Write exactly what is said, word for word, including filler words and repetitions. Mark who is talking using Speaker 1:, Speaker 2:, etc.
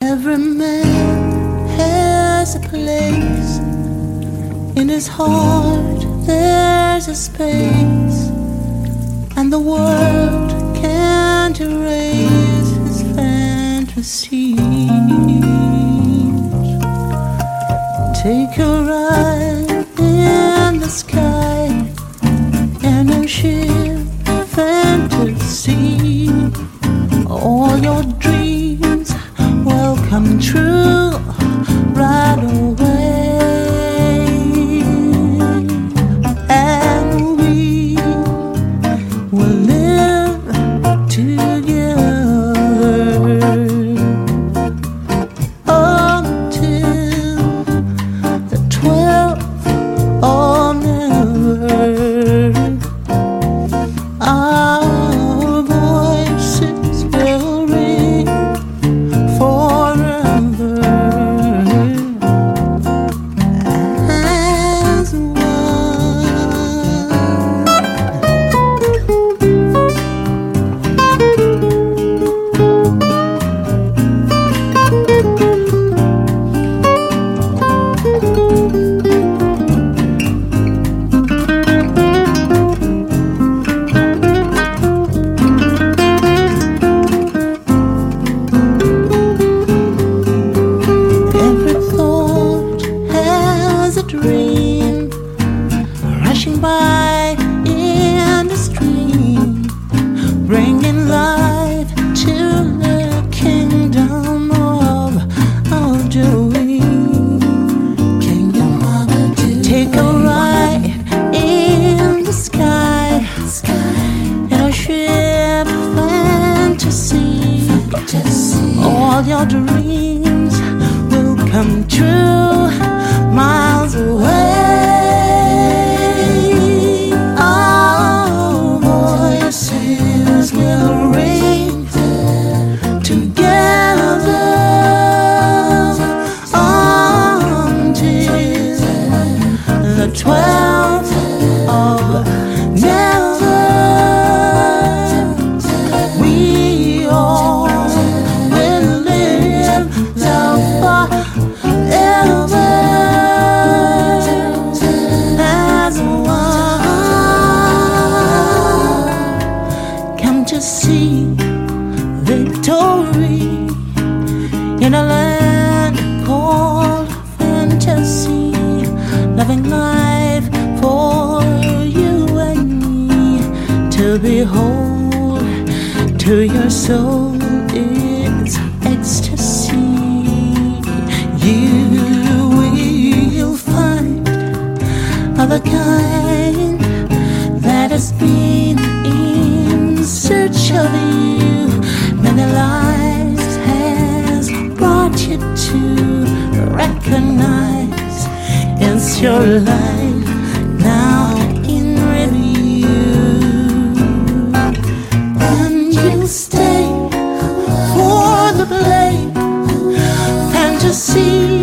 Speaker 1: Every man has a place. In his heart there's a space, and the world can't erase his fantasies. Take a ride in the sky, an airship fantasy. All your dreams will come true right away. And we will live together until the twelfth of never. Our voices will ring forever as one. Every thought has a dream, rushing by in the stream, bringing life to the kingdom of our dream. Kingdom of the dream. Take a ride in the sky, in a ship fantasy. All your dreams will come true miles away. Our voices will ring together until the twelfth of never. We all will live love forever as one. Come to see victory in a land called fantasy, loving life for you and me to behold. To your soul it's ecstasy. You will find other kind that has been in search of you. Many lives has brought you to recognize it's your life now in review. And you stay for the play, fantasy